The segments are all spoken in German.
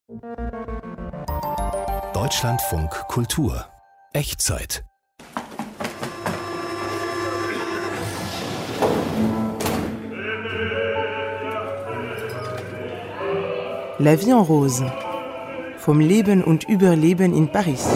Deutschlandfunk Kultur. Echtzeit. La vie en rose. Vom Leben und Überleben in Paris.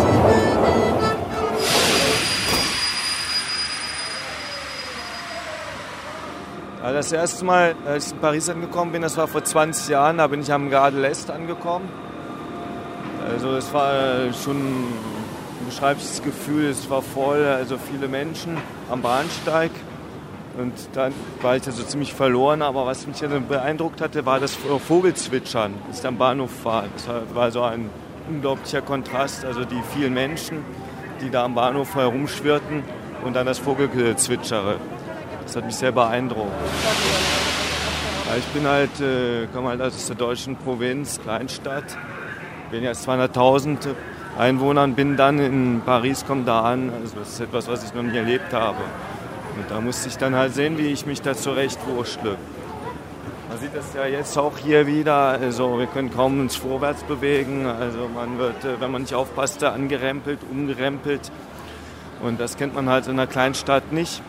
Das erste Mal, als ich in Paris angekommen bin, das war vor 20 Jahren, da bin ich am Gare de l'Est angekommen. Also es war schon ein beschreibliches Gefühl, es war voll, also viele Menschen am Bahnsteig. Und dann war ich also ziemlich verloren, aber was mich dann beeindruckt hatte, war das Vogelzwitschern, als ich am Bahnhof war. Das war so ein unglaublicher Kontrast, also die vielen Menschen, die da am Bahnhof herumschwirrten und dann das Vogelzwitschere. Das hat mich sehr beeindruckt. Ja, ich komme halt aus der deutschen Provinz, Kleinstadt, bin jetzt 200.000 Einwohner und bin dann in Paris, komme da an. Also das ist etwas, was ich noch nie erlebt habe. Und da musste ich dann halt sehen, wie ich mich da zurechtwurschtle. Man sieht das ja jetzt auch hier wieder, also wir können kaum uns vorwärts bewegen. Also man wird, wenn man nicht aufpasst, da angerempelt, umgerempelt. Und das kennt man halt in einer Kleinstadt nicht.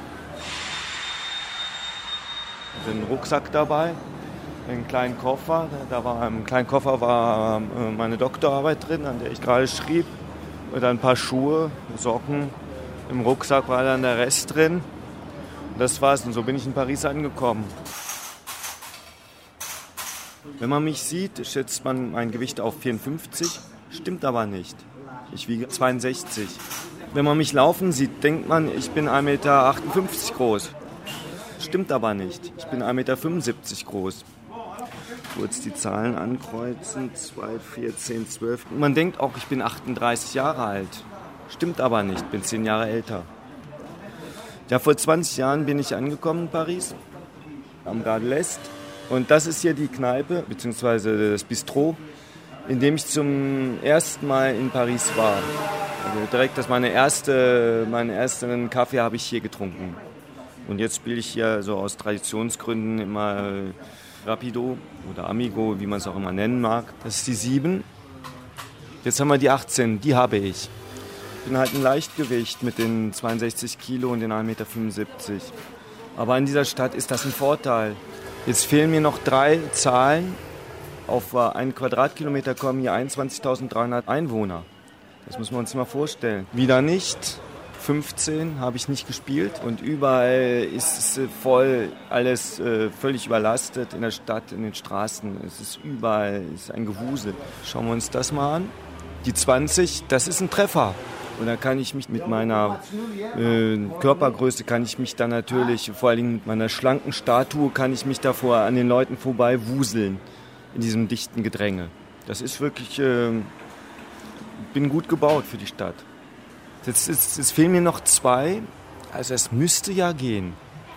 Einen Rucksack dabei, einen kleinen Koffer. Im kleinen Koffer war meine Doktorarbeit drin, an der ich gerade schrieb. Und ein paar Schuhe, Socken. Im Rucksack war dann der Rest drin. Das war's und so bin ich in Paris angekommen. Wenn man mich sieht, schätzt man mein Gewicht auf 54, stimmt aber nicht. Ich wiege 62. Wenn man mich laufen sieht, denkt man, ich bin 1,58 Meter groß. Stimmt aber nicht. Ich bin 1,75 Meter groß. Kurz die Zahlen ankreuzen. 2, 4, 10, 12. Man denkt auch, ich bin 38 Jahre alt. Stimmt aber nicht. Bin 10 Jahre älter. Ja, vor 20 Jahren bin ich angekommen in Paris. Am Gare de l'Est. Und das ist hier die Kneipe, beziehungsweise das Bistro, in dem ich zum ersten Mal in Paris war. Also direkt, meinen ersten Kaffee habe ich hier getrunken. Und jetzt spiele ich hier so aus Traditionsgründen immer Rapido oder Amigo, wie man es auch immer nennen mag. Das ist die 7. Jetzt haben wir die 18, die habe ich. Ich bin halt ein Leichtgewicht mit den 62 Kilo und den 1,75 Meter. Aber in dieser Stadt ist das ein Vorteil. Jetzt fehlen mir noch 3 Zahlen. Auf 1 Quadratkilometer kommen hier 21.300 Einwohner. Das muss man uns mal vorstellen. Wieder nicht. 15 habe ich nicht gespielt und überall ist es voll, alles völlig überlastet in der Stadt, in den Straßen. Es ist überall ein Gewusel. Schauen wir uns das mal an. Die 20, das ist ein Treffer. Und da kann ich mich mit meiner Körpergröße, kann ich mich dann natürlich, vor allem mit meiner schlanken Statue, kann ich mich davor an den Leuten vorbei wuseln in diesem dichten Gedränge. Das ist wirklich, bin gut gebaut für die Stadt. Jetzt fehlen mir noch 2, also es müsste ja gehen.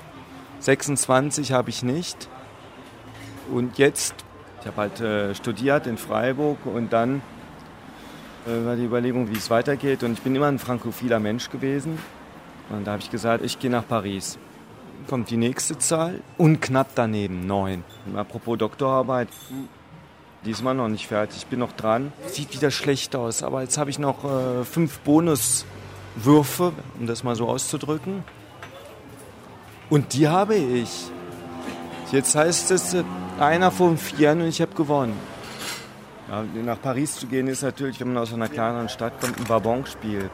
26 habe ich nicht. Und jetzt, ich habe halt studiert in Freiburg und dann war die Überlegung, wie es weitergeht. Und ich bin immer ein frankophiler Mensch gewesen. Und da habe ich gesagt, ich gehe nach Paris. Kommt die nächste Zahl und knapp daneben 9. Und apropos Doktorarbeit, die ist immer noch nicht fertig. Ich bin noch dran. Sieht wieder schlecht aus, aber jetzt habe ich noch 5 Bonuswürfe, um das mal so auszudrücken. Und die habe ich. Jetzt heißt es, einer von 4 und ich habe gewonnen. Ja, nach Paris zu gehen ist natürlich, wenn man aus einer kleineren Stadt kommt, ein Wabonspiel.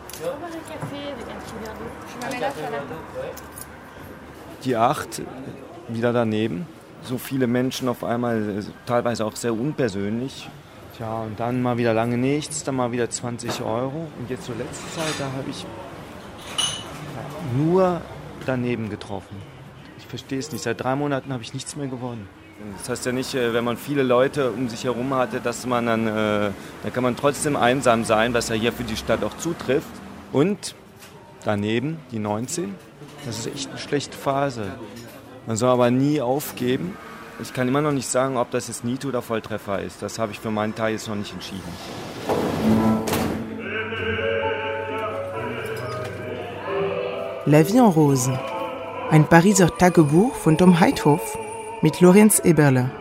Die 8 wieder daneben. So viele Menschen auf einmal, teilweise auch sehr unpersönlich. Tja, und dann mal wieder lange nichts, dann mal wieder 20 Euro. Und jetzt zur letzten Zeit, da habe ich nur daneben getroffen. Ich verstehe es nicht. Seit 3 Monaten habe ich nichts mehr gewonnen. Das heißt ja nicht, wenn man viele Leute um sich herum hatte, dass man dann kann man trotzdem einsam sein, was ja hier für die Stadt auch zutrifft. Und daneben die 19, das ist echt eine schlechte Phase. Man soll aber nie aufgeben. Ich kann immer noch nicht sagen, ob das jetzt Nieto oder Volltreffer ist. Das habe ich für meinen Teil jetzt noch nicht entschieden. La vie en rose. Ein Pariser Tagebuch von Tom Heithoff mit Lorenz Eberle.